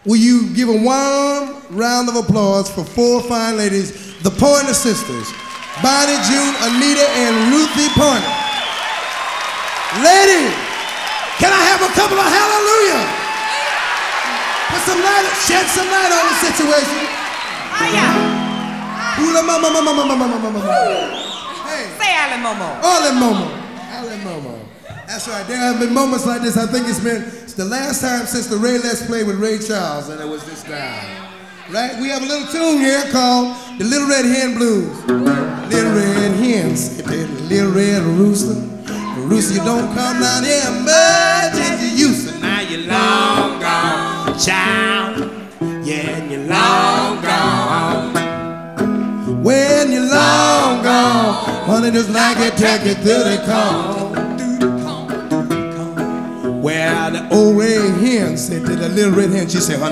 Will you give a warm round of applause for four fine ladies, the Pointer Sisters, Bonnie, June, Anita, and Ruthie Pointer. Ladies, can I have a couple of hallelujah? Put some light, shed some light on the situation. Hula mama, mama, mama, mama, mama, mama. Hey. Say Allen Momo. Allen Momo. Allen Momo. That's right. There have been moments like this. I think it's the last time since the Ray Les played with Ray Charles, and it was this time. Right? We have a little tune here called the Little Red Hen Blues. Little red hens, little red rooster. Rooster, you don't come down here much as you used to. Now you're long gone, child. Yeah, and you're long gone. When you're long gone, honey, just like a turkey through the corn. Well, the old red hen said to the little red hen, she said, honey,